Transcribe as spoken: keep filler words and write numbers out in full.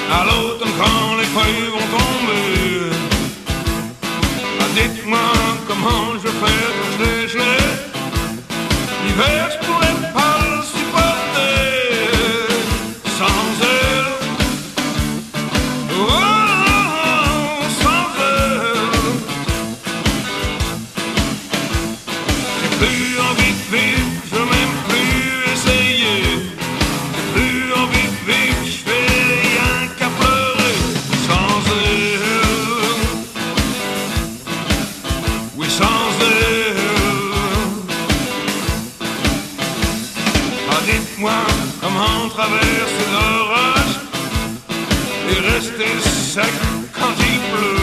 à l'automne quand les feuilles vont tomber. Ah, dites-moi comment je fais pour geler, geler. L'hiver je pourrais pas le supporter sans elle. Oh, sans elle. J'ai plus envie de vivre, je veux même plus essayer. J'ai plus envie de vivre, je fais rien qu'à pleurer sans elle. Oui, sans elle. Ah, dites-moi comment traverser l'orage et rester sec quand il pleut.